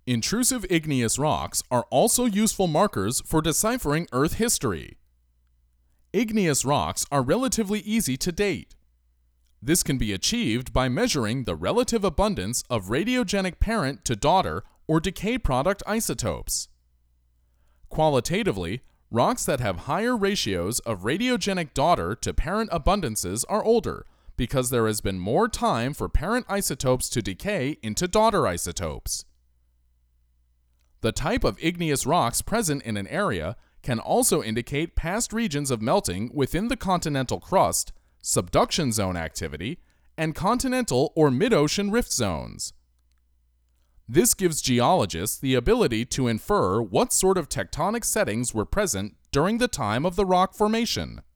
Intrusive igneous rocks are also useful markers for deciphering Earth history. Igneous rocks are relatively easy to date. This can be achieved by measuring the relative abundance of radiogenic parent to daughter or decay product isotopes. Qualitatively, rocks that have higher ratios of radiogenic daughter to parent abundances are older because there has been more time for parent isotopes to decay into daughter isotopes. The type of igneous rocks present in an area can also indicate past regions of melting within the continental crust, subduction zone activity, and continental or mid-ocean rift zones. This gives geologists the ability to infer what sort of tectonic settings were present during the time of the rock formation.